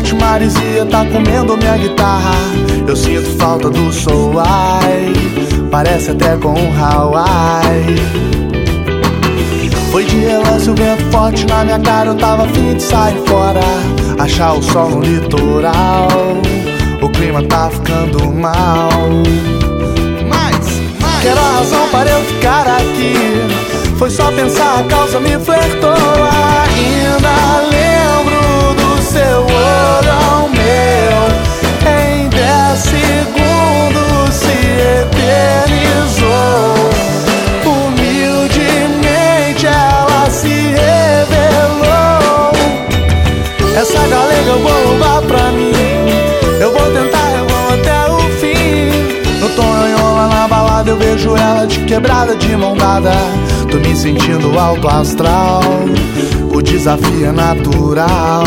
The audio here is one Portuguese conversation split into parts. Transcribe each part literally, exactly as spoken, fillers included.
noite maresia tá comendo minha guitarra. Eu sinto falta do soul, ai, parece até com um Hawaii. Foi de relance o vento forte na minha cara, eu tava afim de sair fora, achar o sol no litoral. O clima tá ficando mal, mas, mas quero a razão para eu ficar aqui. Foi só pensar, a causa me flertou. Ainda lembro do seu olho ao meu, em dez segundos se eternizou. Humildemente ela se revelou. Essa galega eu vou roubar pra mim. Eu vou tentar, eu vou até o fim. No Tonhonhon, lá na balada, eu vejo ela de quebrada, de mão dada. Tô me sentindo alto astral, o desafio é natural.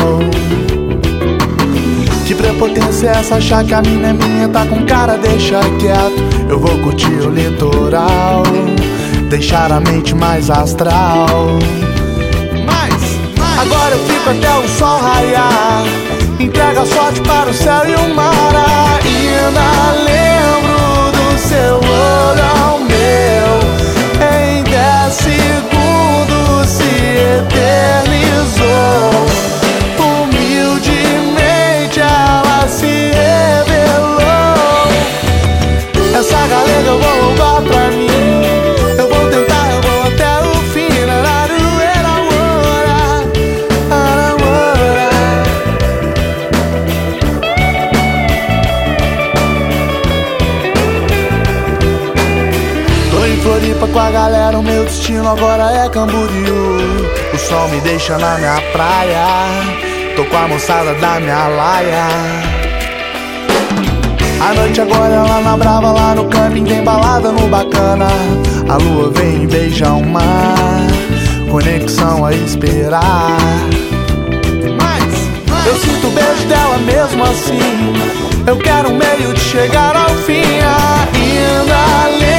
Que prepotência é essa, achar que a mina é minha? Tá com cara, deixa quieto. Eu vou curtir o litoral, deixar a mente mais astral. Mas, mas agora eu fico até o sol raiar, entrega a sorte para o céu e o mar. Ainda lembro do seu olho ao meu, em dez segundos se eternizou. Humildemente ela se revelou. Essa galega eu vou roubar pra mim. Eu vou tentar, eu vou até o fim. Floripa com a galera, o meu destino agora é Camboriú. O sol me deixa na minha praia, tô com a moçada da minha laia. A noite agora é lá na Brava, lá no caminho tem balada no Bacana. A lua vem e beija o mar, conexão a esperar. Mas, mas eu sinto o beijo dela mesmo assim. Eu quero um meio de chegar ao fim. Ainda